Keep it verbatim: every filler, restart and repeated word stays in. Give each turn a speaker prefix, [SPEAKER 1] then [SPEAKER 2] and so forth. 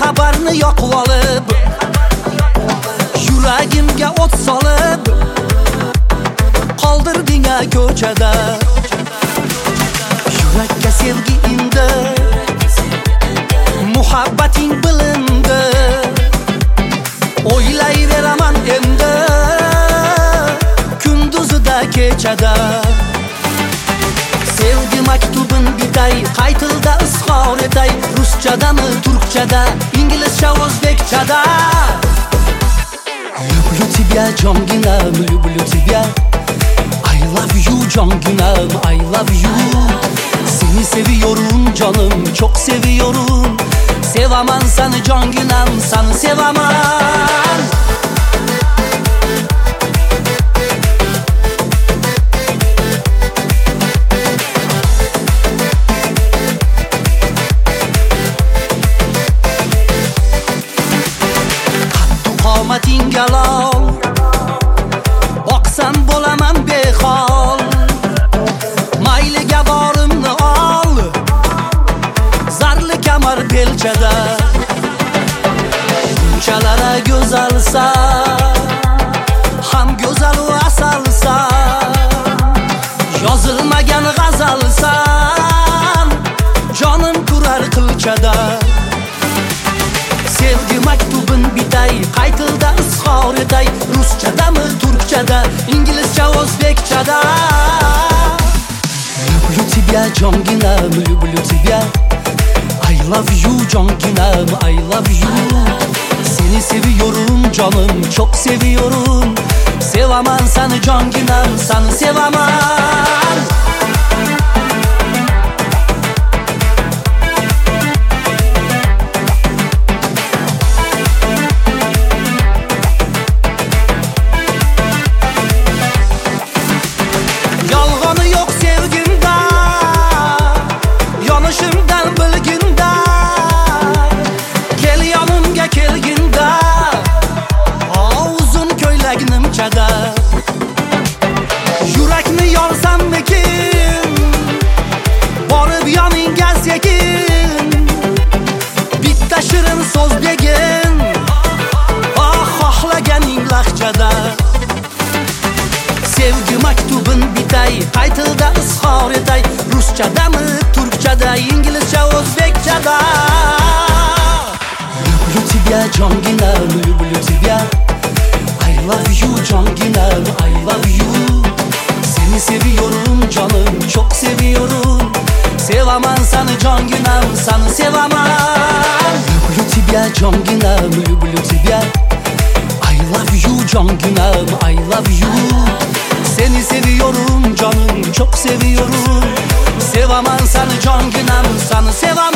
[SPEAKER 1] bexabarni yoqib olib, yuragimga o't solib, qoldirding ko'chada. Yurakka sevgi indi, muhabbating bilindi. O'ylayveraman endi kunduzida kechada. Sevgi maktubin bitay, qaytilda izhor etay. Ruschadami, turkchada, inglizcha, o'zbekchada. Люблю тебя, jonginam, люблю тебя. I love you, jonginam, I love you. Seni seviyorum canım, çok seviyorum. Sevaman seni jonginam, seni sevaman. Qomating galol, boqsam bo'laman behol. Mayliga borimni ol, zarli kamar belchada. Bunchalara go'zalsa, ham go'zal va asalsa. Yozilmagan g'azalsan, jonim turar qilchada. Sevgi maktubin bitay, qaytilda izhor etay. Ruschadami, turkchada, inglizcha, o'zbekchada. Люблю тебя, jonginam, люблю тебя. I love you, jonginam, I love you. Seni seviyorum canım, çok seviyorum. Sevaman seni jonginam, seni sevaman. Yurakni yorsammikin, borib yoningga sekin. Bitta shirin so'z degin, oh xohlaganing laqchada. Sevgi maktubin bitay, qaytilda izhor etay. Ruschadami, turkchada, inglizcha, o'zbekchada. Люблю тебя, jonginam, люблю тебя. I love you, jonginam, I love you. Seni seviyorum canım, çok seviyorum. Sevaman seni jonginam, seni sevaman. Люблю тебя, jonginam, люблю тебя. I love you, jonginam, I love you. Seni seviyorum canım, çok seviyorum. Sevaman seni jonginam, seni sevaman.